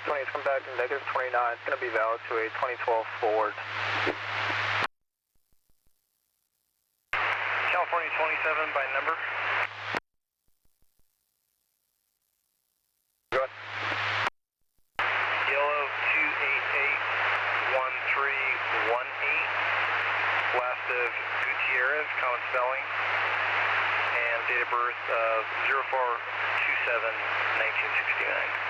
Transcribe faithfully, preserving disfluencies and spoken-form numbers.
twenty, it's come back to negative twenty-nine. It's going to be valid to a twenty twelve forward. California twenty-seven by number. Go ahead. Yellow two eight eight one three one eight. Last of Gutierrez, common spelling. And date of birth of zero four two seven nineteen sixty-nine.